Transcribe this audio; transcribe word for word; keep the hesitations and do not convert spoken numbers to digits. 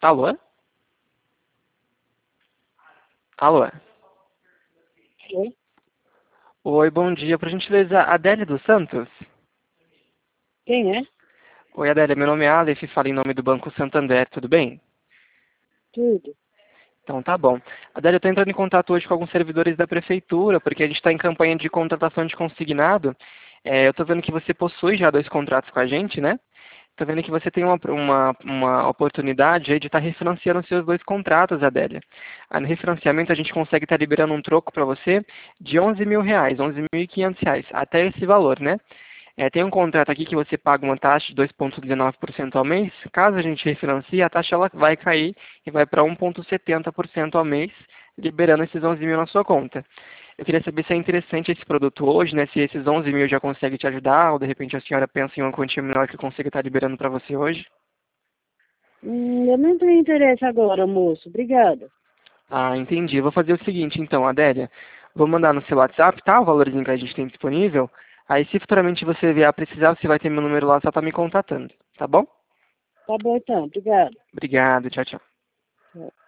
Alô? Alô? Oi? Oi, bom dia. Por gentileza, Adélia dos Santos? Quem é? Oi, Adélia, meu nome é Aleph e falo em nome do Banco Santander, tudo bem? Tudo. Então tá bom. Adélia, eu estou entrando em contato hoje com alguns servidores da prefeitura, porque a gente está em campanha de contratação de consignado. É, eu estou vendo que você possui já dois contratos com a gente, né? Estou vendo que você tem uma, uma, uma oportunidade aí de estar refinanciando os seus dois contratos, Adélia. Aí no refinanciamento a gente consegue estar liberando um troco para você de onze mil reais, onze mil e quinhentos reais, até esse valor, né? É, tem um contrato aqui que você paga uma taxa de dois vírgula dezenove por cento ao mês. Caso a gente refinancie, a taxa ela vai cair e vai para um vírgula setenta por cento ao mês, liberando esses onze mil na sua conta. Eu queria saber se é interessante esse produto hoje, né? Se esses onze mil já consegue te ajudar, ou de repente a senhora pensa em uma quantia menor que eu consiga estar liberando para você hoje. Hum, eu não tenho interesse agora, moço. Obrigada. Ah, entendi. Eu vou fazer o seguinte, então, Adélia. Vou mandar no seu WhatsApp, tá? O valorzinho que a gente tem disponível. Aí, se futuramente você vier a precisar, você vai ter meu número lá, só tá me contatando. Tá bom? Tá bom então. Obrigada. Obrigado. Tchau, tchau.